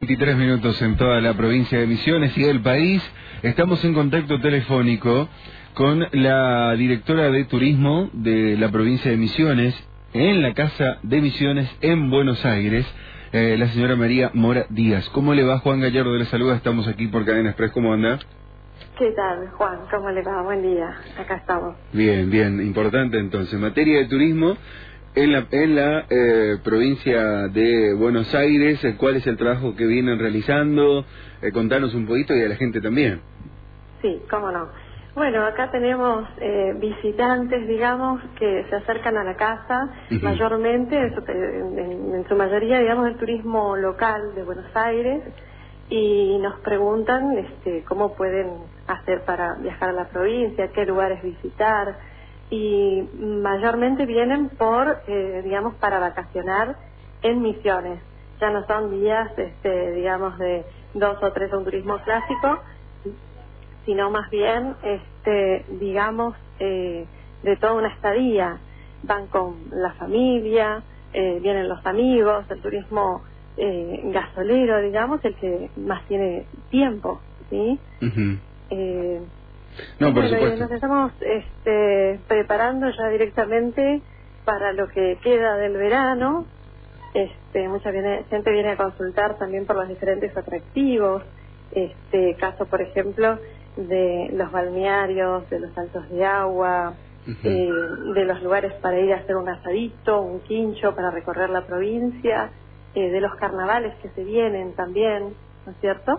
23 minutos en toda la provincia de Misiones y el país. Estamos en contacto telefónico con la directora de turismo de la provincia de Misiones en la Casa de Misiones en Buenos Aires, la señora María Mora Díaz. ¿Cómo le va? Juan Gallardo le saluda, estamos aquí por Cadena Express. ¿Cómo anda? ¿Qué tal, Juan? ¿Cómo le va? Buen día. Acá estamos. Bien, bien. Importante entonces. Materia de turismo en la provincia de Buenos Aires. ¿Cuál es el trabajo que vienen realizando? Contanos un poquito y a la gente también. Sí, cómo no. Bueno, acá tenemos visitantes, digamos, que se acercan a la casa, mayormente, en su mayoría, digamos, del turismo local de Buenos Aires, y nos preguntan cómo pueden hacer para viajar a la provincia, qué lugares visitar, y mayormente vienen digamos, para vacacionar en Misiones. Ya no son días, digamos, de 2 o 3 a un turismo clásico, sino más bien, digamos, de toda una estadía. Van con la familia, vienen los amigos, el turismo gasolero, digamos, el que más tiene tiempo, ¿sí? No, por bueno, supuesto. Nos estamos preparando ya directamente para lo que queda del verano. Mucha gente viene a consultar también por los diferentes atractivos. Caso, por ejemplo, de los balnearios, de los saltos de agua, de los lugares para ir a hacer un asadito, un quincho para recorrer la provincia, de los carnavales que se vienen también, ¿no es cierto?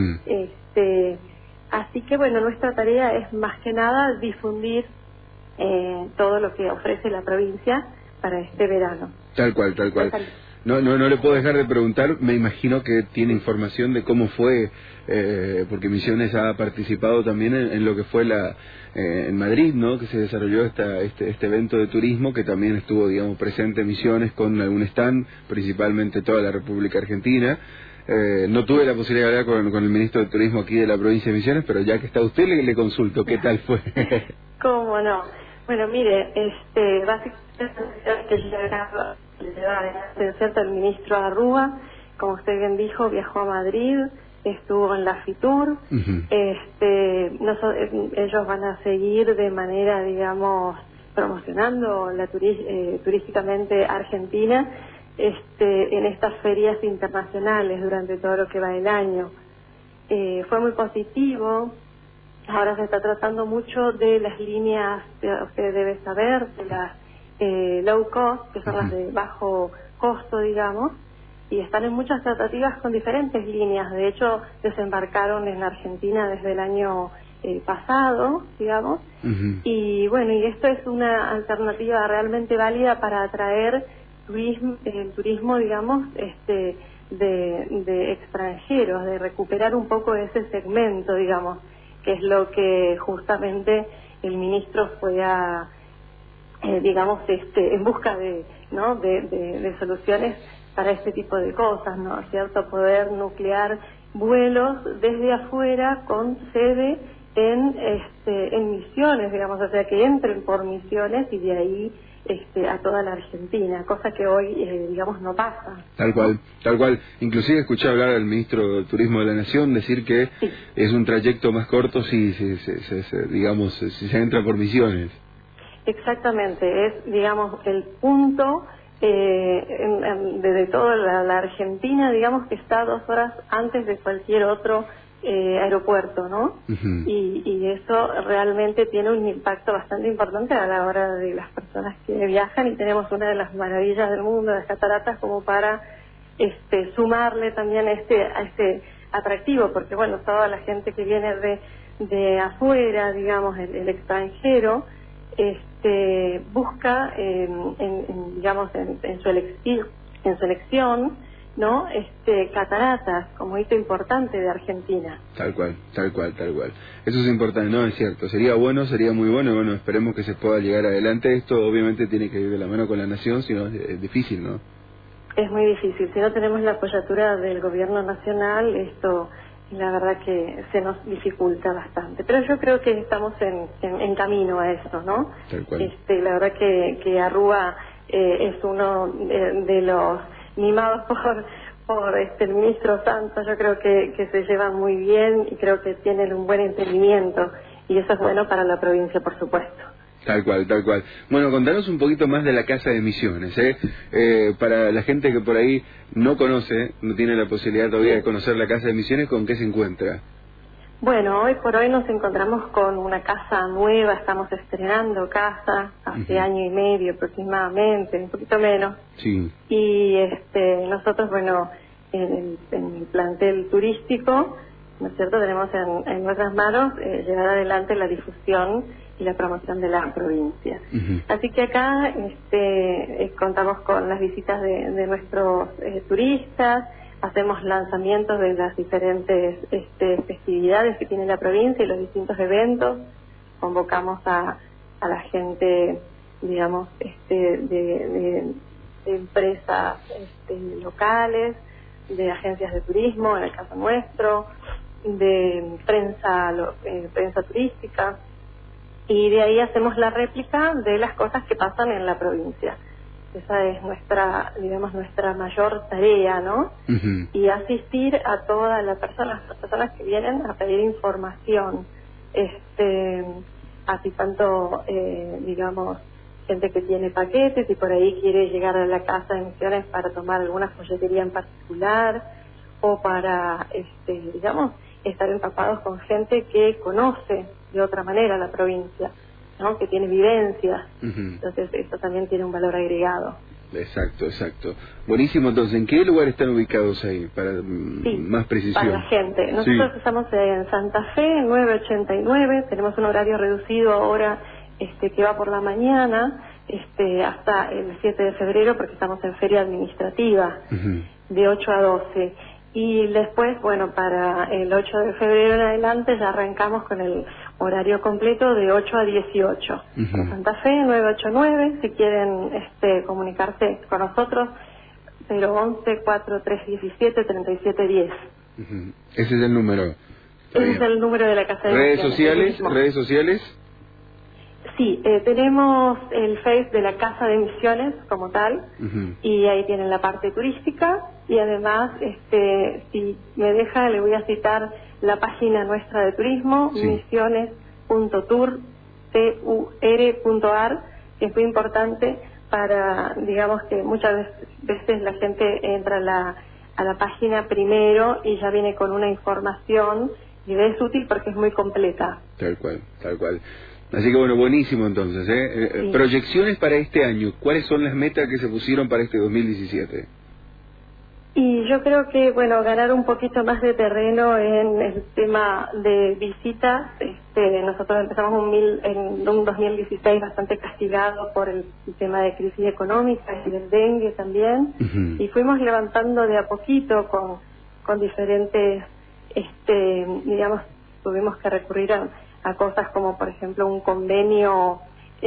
Así que, bueno, nuestra tarea es más que nada difundir todo lo que ofrece la provincia para este verano. Tal cual, tal cual. No le puedo dejar de preguntar, me imagino que tiene información de cómo fue, porque Misiones ha participado también en lo que fue en Madrid, ¿no? Que se desarrolló este evento de turismo, que también estuvo, digamos, presente en Misiones con algún stand, principalmente toda la República Argentina. No tuve la posibilidad de hablar con el ministro de Turismo aquí de la provincia de Misiones, pero ya que está usted, le consulto, ¿qué tal fue? ¿Cómo no? Bueno, mire, básicamente que le va a el ministro Arrua, como usted bien dijo, viajó a Madrid, estuvo en la FITUR, ellos van a seguir de manera, digamos, promocionando turísticamente Argentina, en estas ferias internacionales durante todo lo que va el año. Fue muy positivo. Ahora se está tratando mucho de las líneas, usted debe saber, de las low cost, que son las de bajo costo, digamos, y están en muchas tratativas con diferentes líneas. De hecho, desembarcaron en la Argentina desde el año pasado, digamos, y bueno, y esto es una alternativa realmente válida para atraer el turismo, digamos, de extranjeros, de recuperar un poco ese segmento, digamos, que es lo que justamente el ministro fue a, digamos, en busca de, ¿no? de soluciones para este tipo de cosas, ¿no es cierto? Poder nuclear vuelos desde afuera con sede en Misiones, digamos, o sea, que entren por Misiones y de ahí a toda la Argentina, cosa que hoy, digamos, no pasa. Tal cual, tal cual. Inclusive escuché hablar al ministro de Turismo de la Nación decir que sí, es un trayecto más corto si se entra por Misiones. Exactamente, es, digamos, el punto de toda la Argentina, digamos, que está 2 horas antes de cualquier otro aeropuerto, ¿no? Y eso realmente tiene un impacto bastante importante a la hora de las personas que viajan, y tenemos una de las maravillas del mundo, las cataratas, como para sumarle también a este atractivo, porque bueno, toda la gente que viene de afuera, digamos, el extranjero, busca digamos, en su elección, ¿no? Cataratas como hito importante de Argentina. Tal cual, tal cual, tal cual. Eso es importante, no, es cierto. Sería muy bueno, y bueno, esperemos que se pueda llegar adelante. Esto obviamente tiene que ir de la mano con la nación, si no es difícil, ¿no? Es muy difícil. Si no tenemos la apoyatura del gobierno nacional, esto la verdad que se nos dificulta bastante. Pero yo creo que estamos en camino a eso, ¿no? Tal cual. La verdad que Arrua es uno de los mimados por el ministro Santos. Yo creo que se llevan muy bien y creo que tienen un buen entendimiento, y eso es bueno para la provincia, por supuesto. Tal cual, tal cual. Bueno, contanos un poquito más de la Casa de Misiones, para la gente que por ahí no conoce, no tiene la posibilidad todavía de conocer la Casa de Misiones, ¿con qué se encuentra? Bueno, hoy por hoy nos encontramos con una casa nueva, estamos estrenando casa, hace año y medio aproximadamente, un poquito menos. Sí. Y nosotros, bueno, en el plantel turístico, ¿no es cierto?, tenemos en nuestras manos llevar adelante la difusión y la promoción de la provincia. Así que acá contamos con las visitas de nuestros turistas, hacemos lanzamientos de las diferentes festividades que tiene la provincia y los distintos eventos, convocamos a la gente, digamos, de empresas locales, de agencias de turismo, en el caso nuestro, de prensa turística, y de ahí hacemos la réplica de las cosas que pasan en la provincia. Esa es nuestra mayor tarea, ¿no? Y asistir a todas las personas que vienen a pedir información, así tanto, gente que tiene paquetes y por ahí quiere llegar a la Casa de Misiones para tomar alguna folletería en particular, o para, estar empapados con gente que conoce de otra manera la provincia, ¿no?, que tiene vivencias. Entonces eso también tiene un valor agregado. Exacto, exacto. Buenísimo. Entonces, ¿en qué lugar están ubicados ahí? Para más precisión. Para la gente. Nosotros estamos en Santa Fe, 989. Tenemos un horario reducido ahora, que va por la mañana, hasta el 7 de febrero, porque estamos en feria administrativa, de 8 a 12. Y después, bueno, para el 8 de febrero en adelante ya arrancamos con el horario completo de 8 a 18. Santa Fe, 989, si quieren comunicarse con nosotros, 011-4317-3710. Ese es el número. Ese es el número de la Casa de Misiones. ¿Redes sociales? Sí, tenemos el Face de la Casa de Misiones como tal, y ahí tienen la parte turística, y además, si me deja, le voy a citar la página nuestra de turismo, misiones.tur.ar, que es muy importante para, digamos, que muchas veces la gente entra a la página primero y ya viene con una información, y es útil porque es muy completa. Tal cual, tal cual. Así que bueno, buenísimo entonces, Sí. Proyecciones para este año, ¿cuáles son las metas que se pusieron para este 2017? Y yo creo que, bueno, ganar un poquito más de terreno en el tema de visitas. Nosotros empezamos un 2016 bastante castigado por el tema de crisis económica y del dengue también, y fuimos levantando de a poquito con diferentes, tuvimos que recurrir a cosas como, por ejemplo, un convenio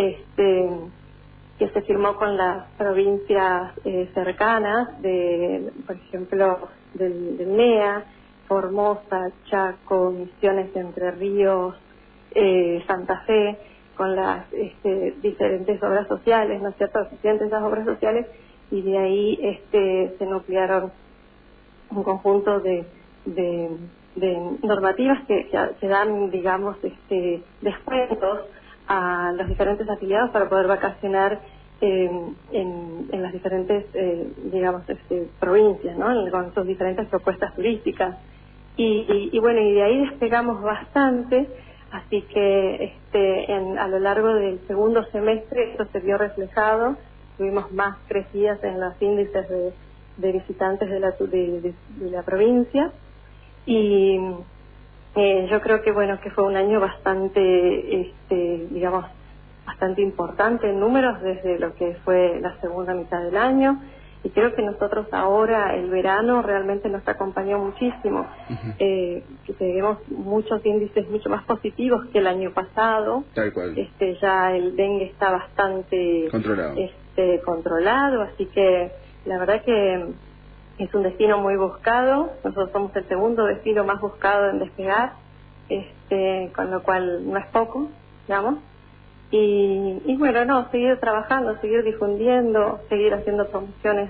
que se firmó con las provincias cercanas, por ejemplo, del NEA, Formosa, Chaco, Misiones de Entre Ríos, Santa Fe, con las diferentes obras sociales, ¿no es cierto?, asistentes a esas obras sociales, y de ahí se nuclearon un conjunto de normativas que dan, digamos, descuentos a los diferentes afiliados para poder vacacionar en las diferentes, provincias, ¿no?, con sus diferentes propuestas turísticas. Y bueno, y de ahí despegamos bastante, así que a lo largo del segundo semestre esto se vio reflejado, tuvimos más crecidas en los índices de visitantes de la provincia, y yo creo que, bueno, que fue un año bastante, bastante importante en números desde lo que fue la segunda mitad del año, y creo que nosotros ahora, el verano, realmente nos acompañó muchísimo, que tenemos muchos índices mucho más positivos que el año pasado. Tal cual. Ya el dengue está bastante controlado, así que la verdad que es un destino muy buscado. Nosotros somos el segundo destino más buscado en despegar, con lo cual no es poco, digamos. Y bueno, seguir trabajando, seguir difundiendo, seguir haciendo promociones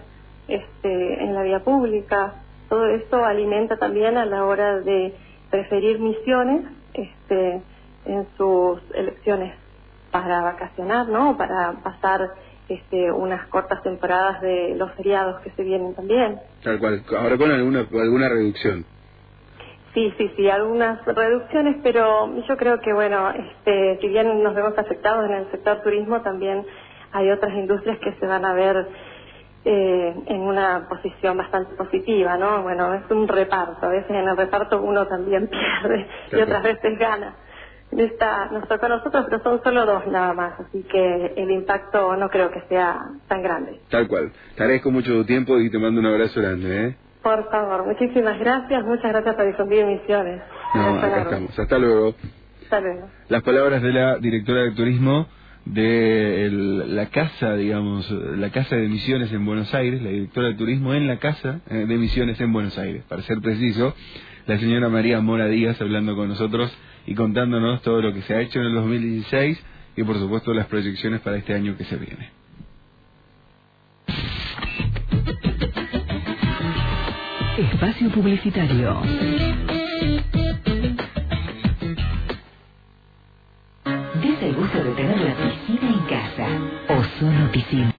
en la vía pública. Todo esto alimenta también a la hora de preferir Misiones en sus elecciones para vacacionar, ¿no? Para pasar unas cortas temporadas de los feriados que se vienen también. Tal cual, ahora con alguna reducción. Sí, algunas reducciones, pero yo creo que, bueno, si bien nos vemos afectados en el sector turismo, también hay otras industrias que se van a ver en una posición bastante positiva, ¿no? Bueno, es un reparto, a veces en el reparto uno también pierde y otras veces gana. Nos tocó a nosotros, pero son solo 2 nada más, así que el impacto no creo que sea tan grande. Tal cual. Te agradezco mucho tu tiempo y te mando un abrazo grande, ¿eh? Por favor, muchísimas gracias, muchas gracias por difundir Misiones. No, acá estamos. Hasta luego. Hasta luego. Las palabras de la directora de turismo de la casa, digamos, la casa de Misiones en Buenos Aires, la directora de turismo en la casa de Misiones en Buenos Aires, para ser preciso, la señora María Mora Díaz hablando con nosotros y contándonos todo lo que se ha hecho en el 2016 y por supuesto las proyecciones para este año que se viene. Espacio publicitario. ¿Des el gusto de tener la piscina en casa o solo piscina?